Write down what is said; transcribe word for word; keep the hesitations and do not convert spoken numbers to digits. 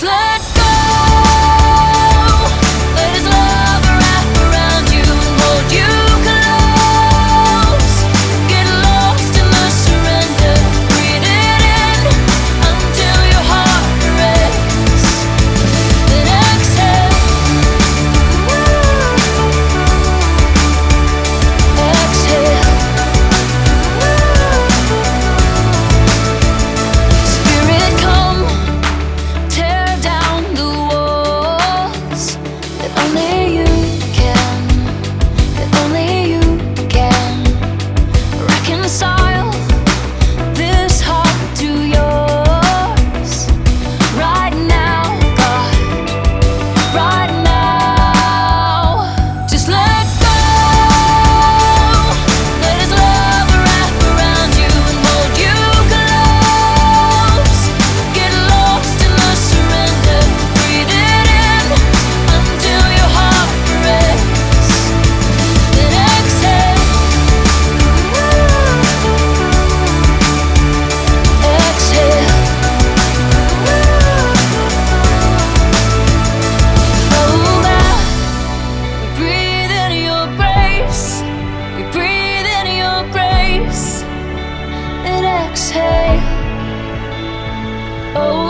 Just let go. Let his love wrap around you and hold you close. Get lost in the surrender. Breathe it in until your heart breaks. Then exhale. Exhale. Spirit, come, tear down the walls that only you can, that only you can reconcile this heart to yours. Right now, God, right now. Just let go. Let his love wrap around you and hold you close. Get lost in the surrender. Breathe it in until your heart breaks. Then exhale. Exhale. Oh, God, we breathe in your grace. We breathe in your grace. And exhale. Oh,